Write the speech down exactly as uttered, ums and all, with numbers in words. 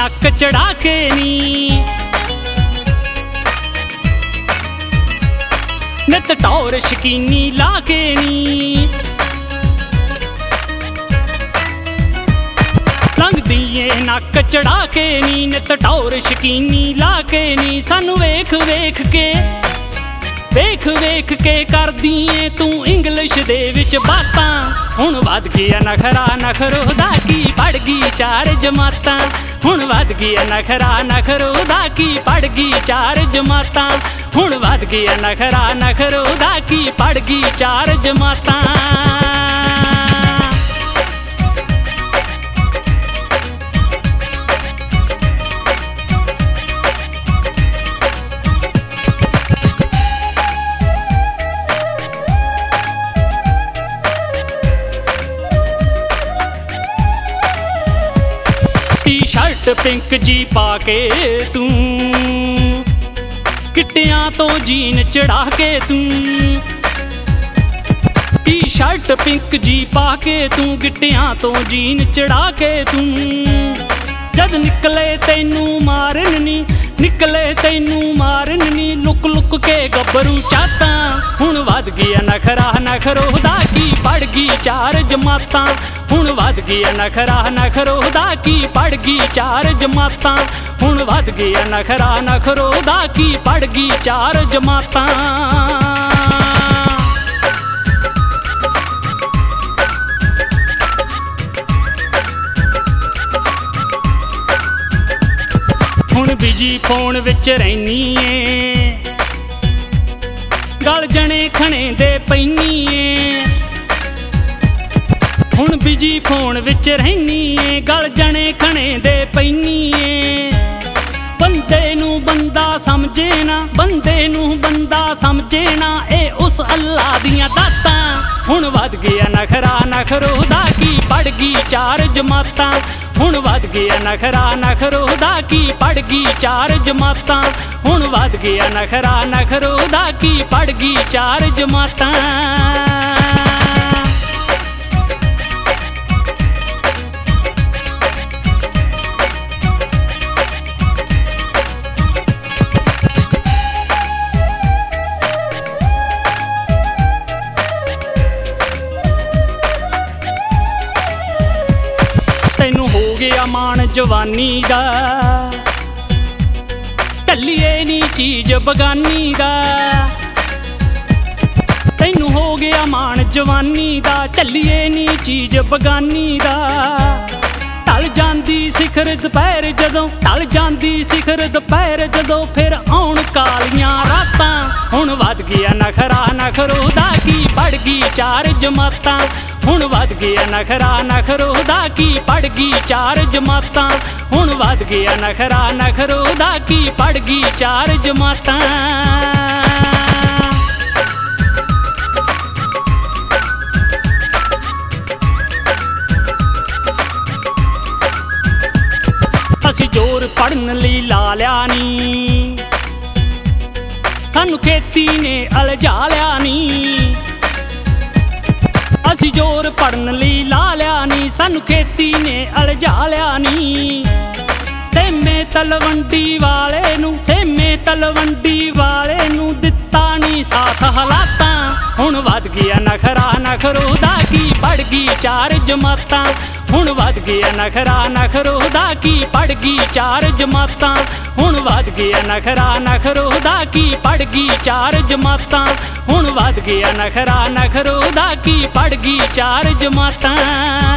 नक चढ़ा के नी नित टौर शकीनी ला के नी लंघदी ए नक चढ़ा के नी नित टौर शकीनी ला के नी सानू वेख वेख के वेख वेख के करदी ए तू इंग्लिश दे विच बातां हुण वध गया नखरा नखरो दा की पढ़ गई चार जमातां हुण वध गया नखरा नखरो दा की पढ़ गई चार जमातां हुण वध गया नखरा नखरो दा की पढ़ गई चार जमातां टी-शर्ट पिंक जी पाके तू किट्टियां तो जीन चढ़ा के तू टी-शर्ट पिंक जी पाके तू गिट्टियां तो जीन चढ़ा के तू जद निकले तैनू मारन नी निकले तैनू मारन नी लुक लुक के गब्बरू चाता हुण वध गया नखरा नखरो दा की पढ़ गई चार जमातां हुण वध गया नखरा नखरो दा की पढ़ गई चार जमातां हुण वध गया नखरा नखरो दा की पढ़ गई चार जमातां हुण बिजी फोन विच रैनी ए गल जने खणे दे पैनी ए हुण बिजी फोन विच रैनी ए गल जने खणे दे पैनी ए बंदे नू बंदा समझे ना बंदे नू बंदा समझे ना ए उस अल्लाह दियां दातां हुण वध गया नखरा नखरो दा की पढ़ गई चार जमातां हुण वध गया नखरा नखरो दा की पढ़ गई चार जमातां हुण वध गया नखरा नखरो दा की पढ़ गई चार जमातां तैनू हो गया मान जवानी दा टल्लिए नी चीज बगानी दा तैनू हो गया मान जवानी दा टल्लिए नी चीज बगानी दा ढल जांदी सिखर दोपहर जदों ढल जांदी सिखर दोपहर जदों फिर आउण कालियां रातां हुण वध गया नखरा नखरो दा की पढ़ गई चार जमातां हुण वध गया नखरा नखरो दा की पढ़ गई चार जमातां हुण वध गया नखरा नखरो दा की पढ़ गई चार जमातां असी जोर पढ़न लई ला लिया नी सानू खेती ने अलझा लिया नी असी जोर पढ़न लई ला लिया नी सानू खेती ने अलझा लिया नी सेमे तलवंडी वाले नू सेमे तलवंडी वाले नू दिता नी साथ हालातां हुण वध गया नखरा नखरो दा की पढ़ गई चार जमातां हुण वध गया नखरा नखरो दा की पढ़ गई चार जमातां हुण वध गया नखरा नखरो दा की पढ़ गई चार जमातां हुण वध गया नखरा नखरो दा की पढ़ गई चार जमातां।